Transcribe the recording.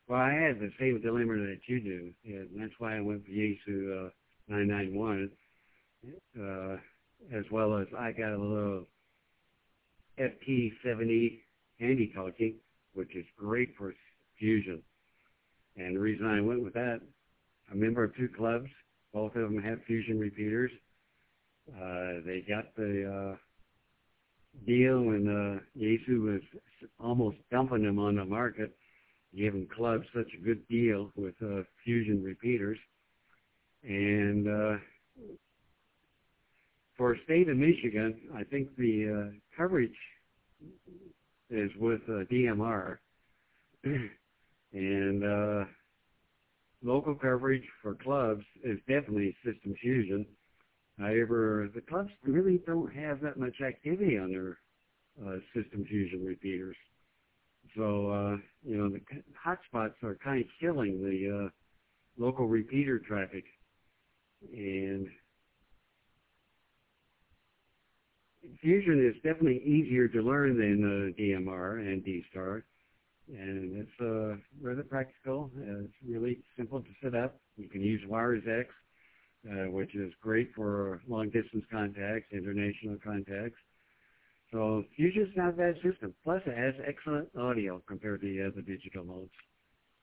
Well, I had the same dilemma that you do, and that's why I went for Yaesu 991, as well as I got a little FT70 handy talkie, which is great for fusion. And the reason I went with that, I'm a member of two clubs. Both of them have fusion repeaters. They got the deal when Yaesu was almost dumping them on the market, giving clubs such a good deal with fusion repeaters. And for the state of Michigan, I think the coverage is with DMR. And local coverage for clubs is definitely System Fusion. However, the clubs really don't have that much activity on their System Fusion repeaters. So, the hotspots are kind of killing the local repeater traffic. And Fusion is definitely easier to learn than DMR and D-Star. And it's rather practical. It's really simple to set up. You can use WiresX, which is great for long-distance contacts, international contacts. So Fusion's not a bad system. Plus, it has excellent audio compared to the other digital modes.